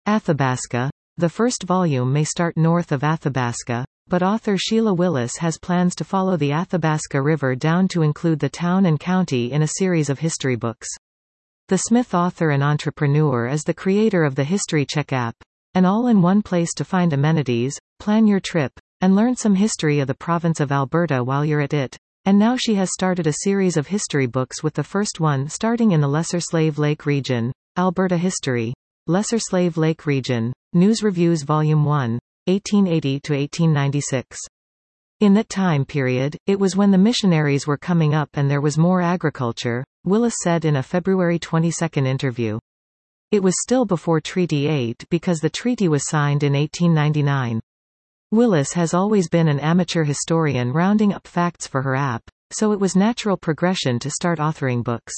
Athabasca. The first volume may start north of Athabasca, but author Sheila Willis has plans to follow the Athabasca River down to include the town and county in a series of history books. The Smith author and entrepreneur is the creator of the History Check app, an all-in-one place to find amenities, plan your trip, and learn some history of the province of Alberta while you're at it. And now she has started a series of history books, with the first one starting in the Lesser Slave Lake region, Alberta History. Lesser Slave Lake Region. News Reviews Volume 1, 1880 to 1896. In that time period, it was when the missionaries were coming up and there was more agriculture, Willis said in a February 22 interview. It was still before Treaty 8 because the treaty was signed in 1899. Willis has always been an amateur historian rounding up facts for her app, so it was natural progression to start authoring books.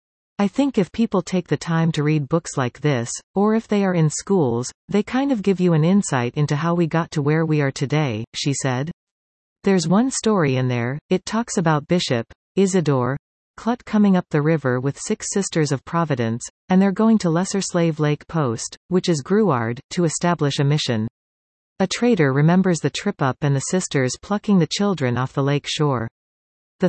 I think if people take the time to read books like this, or if they are in schools, they kind of give you an insight into how we got to where we are today, she said. There's one story in there. It talks about Bishop Isidore Clutt coming up the river with 6 Sisters of Providence, and they're going to Lesser Slave Lake Post, which is Grouard, to establish a mission. A trader remembers the trip up and the sisters plucking the children off the lake shore. The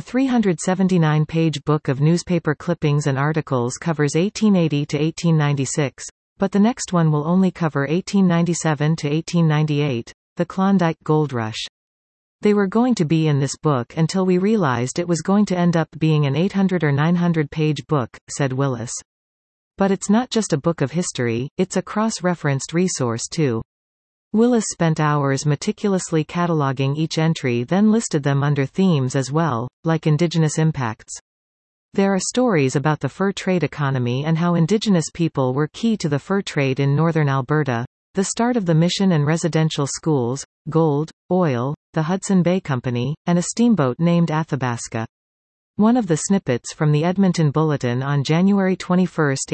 379-page book of newspaper clippings and articles covers 1880 to 1896, but the next one will only cover 1897 to 1898, the Klondike Gold Rush. They were going to be in this book until we realized it was going to end up being an 800 or 900-page book, said Willis. But it's not just a book of history, it's a cross-referenced resource too. Willis spent hours meticulously cataloging each entry, then listed them under themes as well, like Indigenous impacts. There are stories about the fur trade economy and how Indigenous people were key to the fur trade in northern Alberta, the start of the mission and residential schools, gold, oil, the Hudson Bay Company, and a steamboat named Athabasca. One of the snippets from the Edmonton Bulletin on January 21,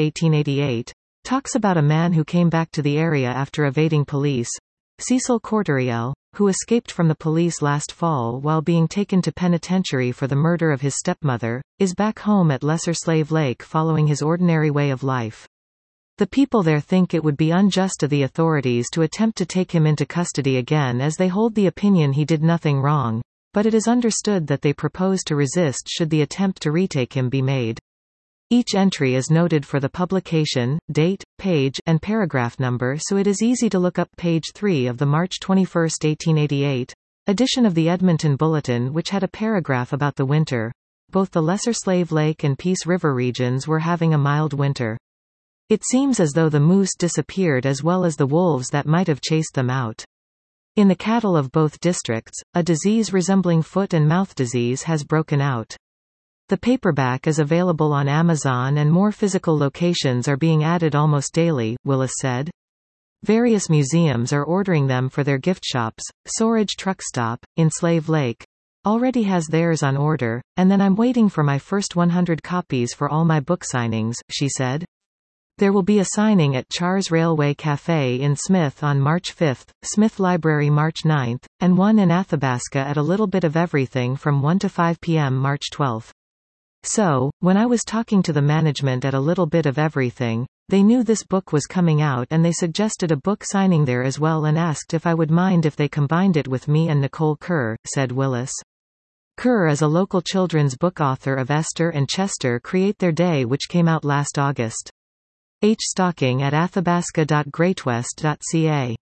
1888, talks about a man who came back to the area after evading police. Cecil Corteriel, who escaped from the police last fall while being taken to penitentiary for the murder of his stepmother, is back home at Lesser Slave Lake following his ordinary way of life. The people there think it would be unjust of the authorities to attempt to take him into custody again, as they hold the opinion he did nothing wrong, but it is understood that they propose to resist should the attempt to retake him be made. Each entry is noted for the publication, date, page, and paragraph number, so it is easy to look up page 3 of the March 21, 1888, edition of the Edmonton Bulletin, which had a paragraph about the winter. Both the Lesser Slave Lake and Peace River regions were having a mild winter. It seems as though the moose disappeared as well as the wolves that might have chased them out. In the cattle of both districts, a disease resembling foot and mouth disease has broken out. The paperback is available on Amazon and more physical locations are being added almost daily, Willis said. Various museums are ordering them for their gift shops. Sworage Truck Stop, in Slave Lake, already has theirs on order, and then I'm waiting for my first 100 copies for all my book signings, she said. There will be a signing at Chars Railway Café in Smith on March 5, Smith Library March 9, and one in Athabasca at A Little Bit of Everything from 1 to 5 p.m. March 12. So, when I was talking to the management at A Little Bit of Everything, they knew this book was coming out and they suggested a book signing there as well and asked if I would mind if they combined it with me and Nicole Kerr, said Willis. Kerr is a local children's book author of Esther and Chester Create Their Day, which came out last August. Stocking at athabasca.greatwest.ca